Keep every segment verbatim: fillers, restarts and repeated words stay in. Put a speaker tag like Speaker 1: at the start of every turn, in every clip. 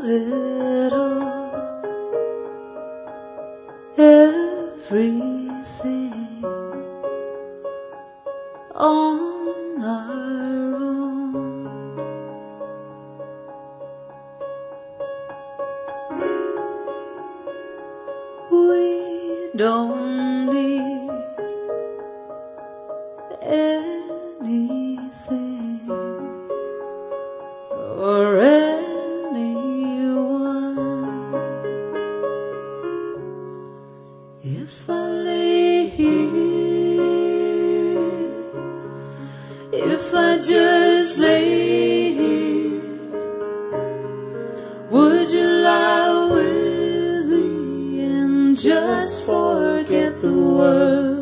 Speaker 1: it all, everything on our own. We don't need anything or anyone. If I lay here, if I just lay here, would you lie with me and just forget the world?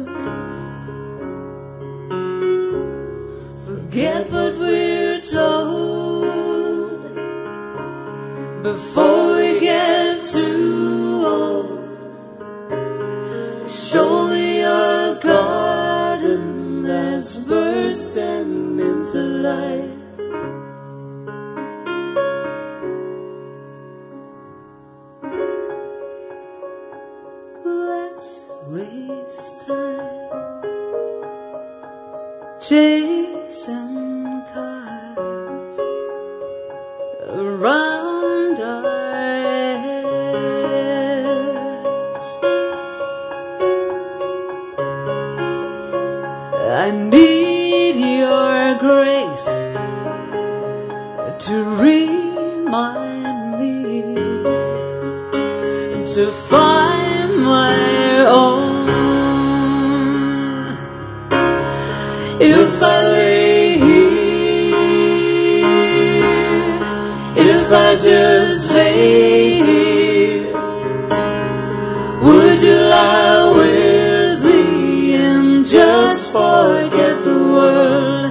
Speaker 1: Forget what we're told before we get too old. Show me a garden that's bursting into life. Let's waste time chasing cars around our heads. I need your grace to remind me to find my own. If I lay here, if I just lay here, would you lie with me and just forget the world?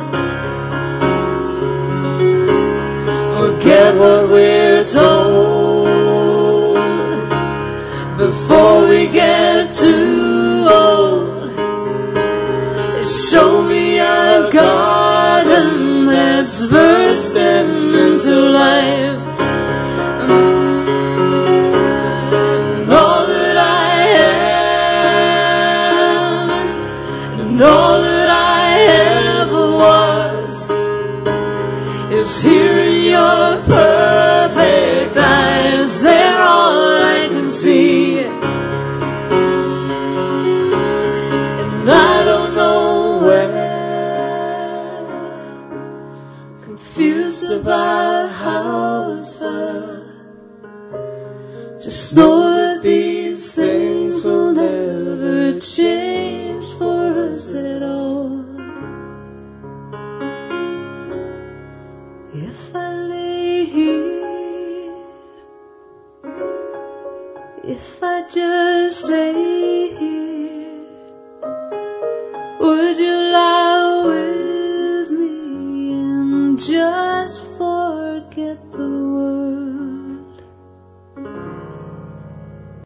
Speaker 1: Forget what we're told before we get too old. Show me a garden that's bursting into life. And all that I am, and all that I ever was, is here in your perfect eyes. They're all I can see. And I don't know where, confused about how it's felt. Just know that these things will never change for us at all. If I lay here, if I just lay here,